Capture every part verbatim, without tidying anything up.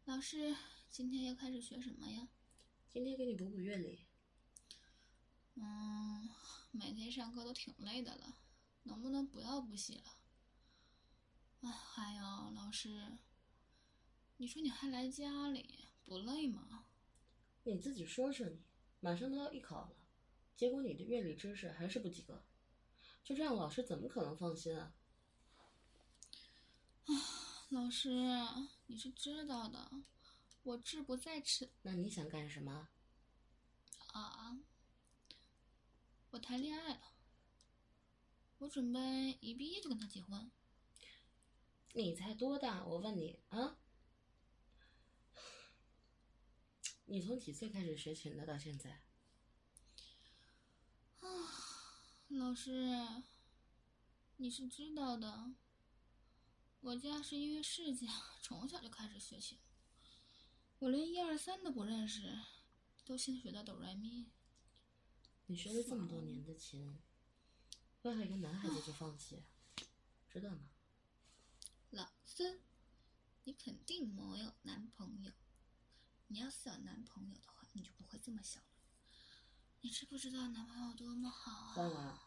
老师，今天要开始学什么呀？ 今天给你补补乐理。 嗯，每天上课都挺累的了，能不能不要补习了？哎，还有老师，你说你还来家里，不累吗？ 你自己说说你，马上都要艺考了，结果你的乐理知识还是不及格，就这样老师怎么可能放心啊？ 老师，你是知道的，我志不在此。 那你想干什么？ 啊，我谈恋爱了，我准备一毕业就跟他结婚。 你才多大？我问你啊！你从几岁开始学琴的？到现在？ 啊，老师，你是知道的，我家是音乐世家，从小就开始学琴，我连一二三都不认识，都先学到哆来咪。 你学了这么多年的琴，为何一个男孩子就放弃？知道吗？ 老孙，你肯定没有男朋友。你要是有男朋友的话，你就不会这么想了。你知不知道男朋友多么好啊？ 算了，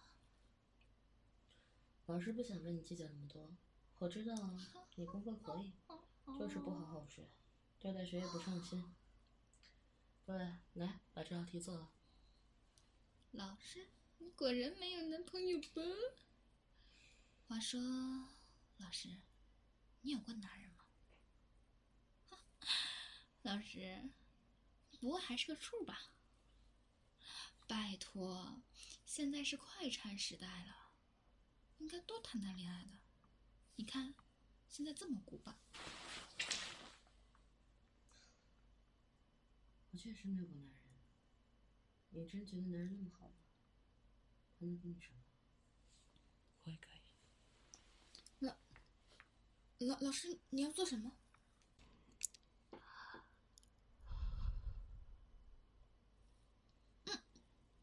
老师不想跟你计较那么多。我知道你功课可以，就是不好好学，对待学业不上心。对，来把这道题做了。 老师，你果然没有男朋友吧？话说，老师，你有过男人吗？老师，不过还是个处吧？拜托，现在是快餐时代了，应该多谈谈恋爱的。你看，现在这么古板。 我确实没有过男人。你真觉得男人那么好吗？他能给你什么？我也可以。 老老老师，你要做什么？嗯，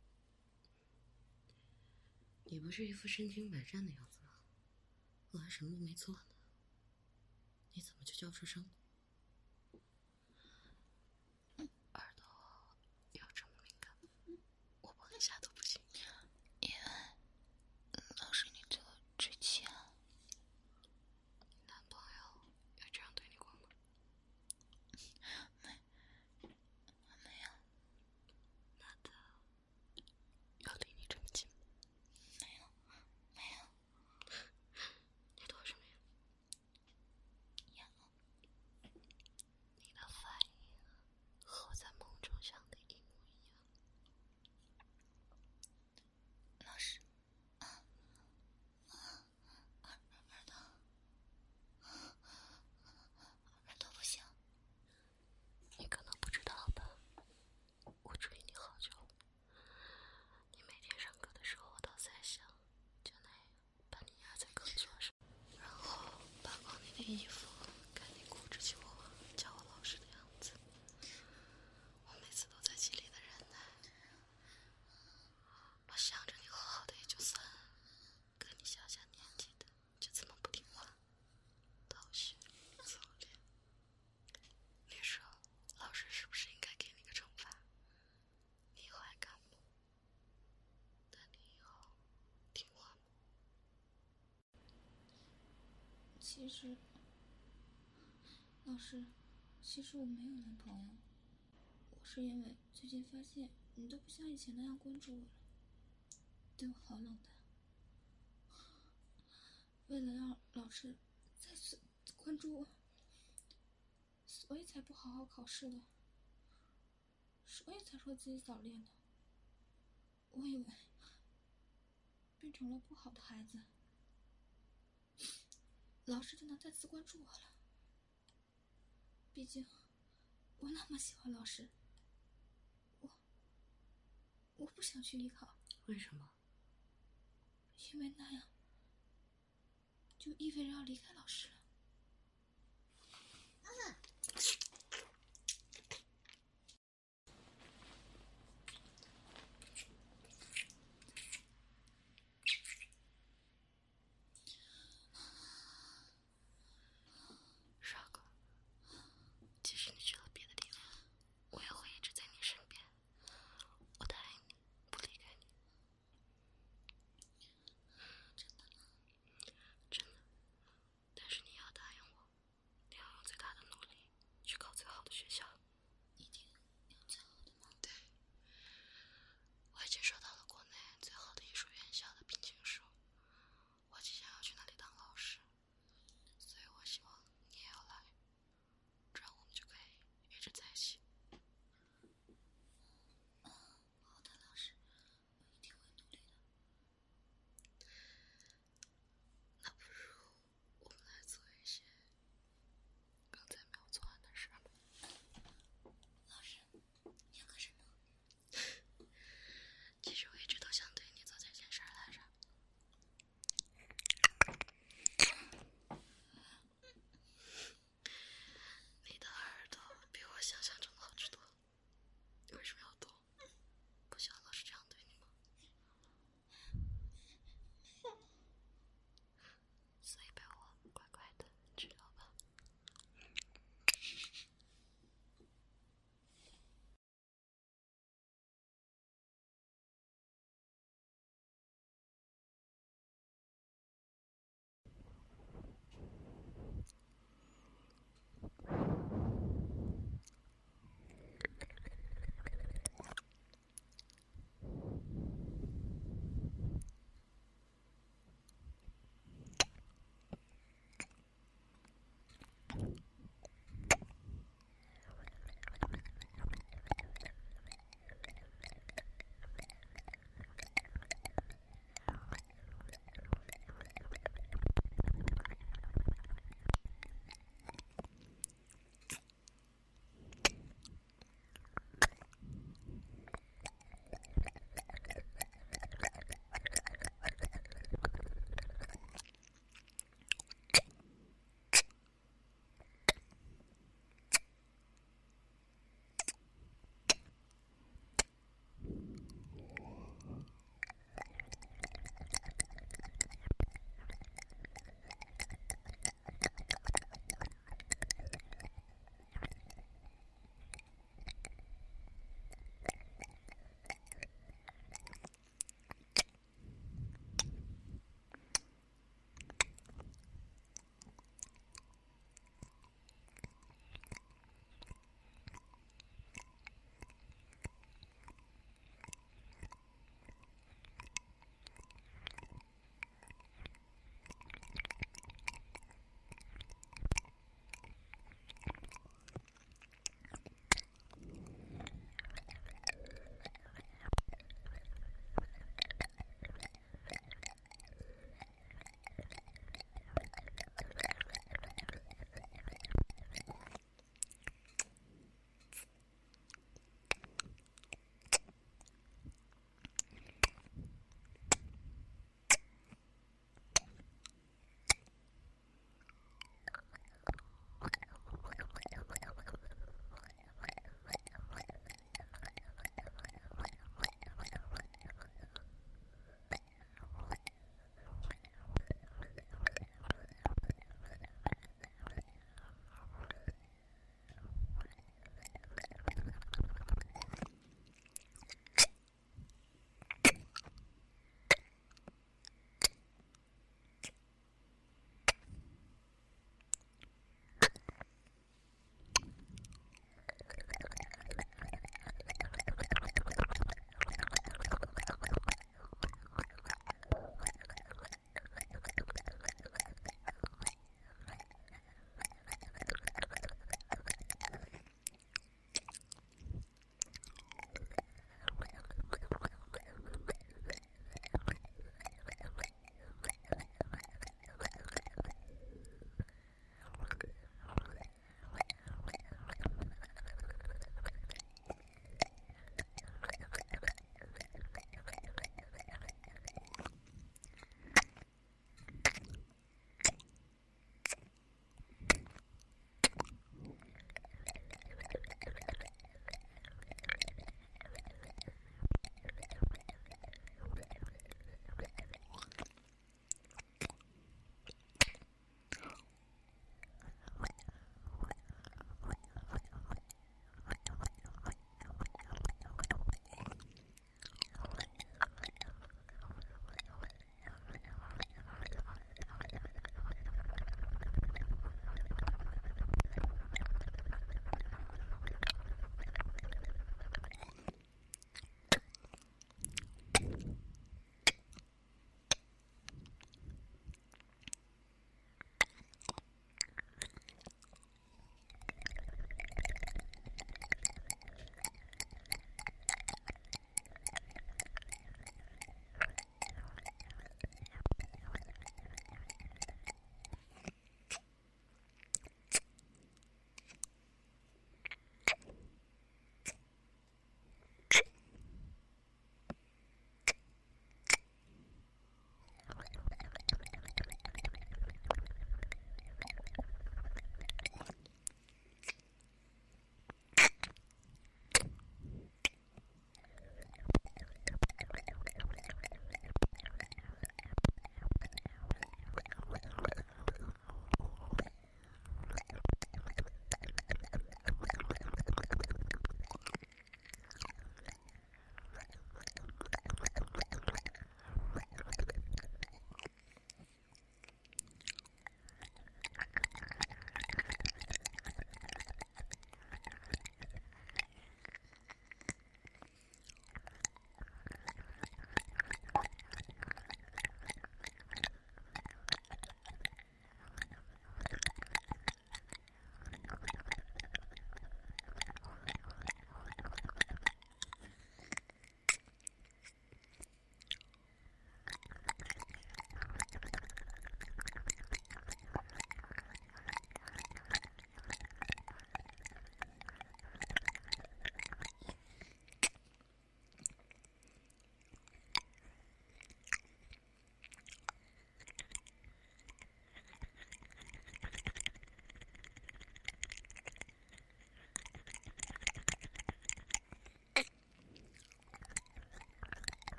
你不是一副身经百战的样子吗？我还什么都没做呢，你怎么就叫出声了？耳朵有这么敏感吗？我碰一下都不行。 因为老师你对我追妻啊。 你男朋友有这样对你过吗？ 没没有。 那他有离你这么近吗？ 没有没有。 你躲什么呀？ 呀， 你的反应和我在梦中想的一模一样。 老师，啊啊，耳耳朵，耳朵不行。 你可能不知道吧，我追你好久了。你每天上课的时候，我都在想，就那样把你压在课桌上，然后扒光你的衣服，看你哭着求我，叫我老师的样子。我每次都在极力的忍耐。我想着你好好的也就算，跟你小小年纪的就这么不听话，逃学早恋。你说老师是不是应该给你个惩罚？你以后还敢不？但你以后听话吗？ 其实，老师，其实我没有男朋友。我是因为最近发现你都不像以前那样关注我了，对我好冷淡。为了让老师再次关注我，所以才不好好考试的，所以才说自己早恋的。我以为变成了不好的孩子，老师就能再次关注我了。毕竟我那么喜欢老师，我我不想去艺考。 为什么？ 因为那样就意味着要离开老师了。